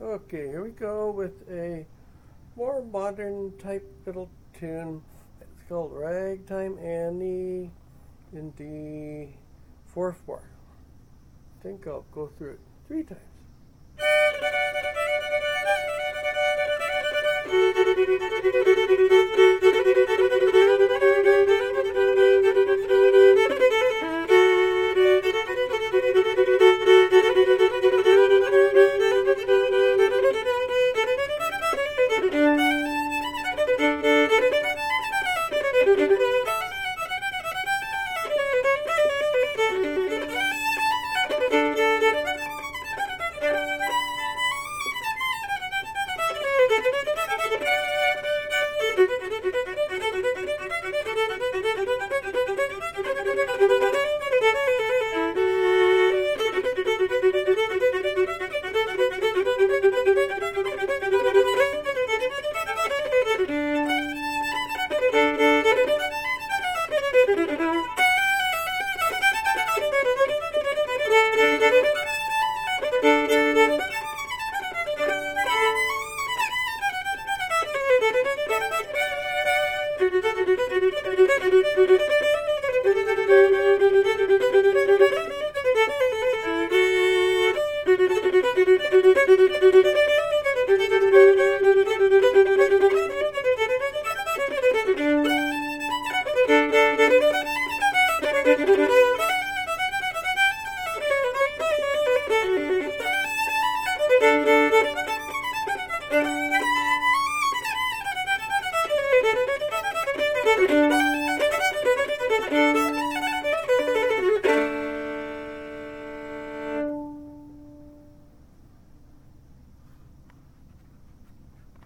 Okay, here we go with a more modern type little tune. It's called Ragtime Annie in the 4/4. I think I'll go through it 3 times.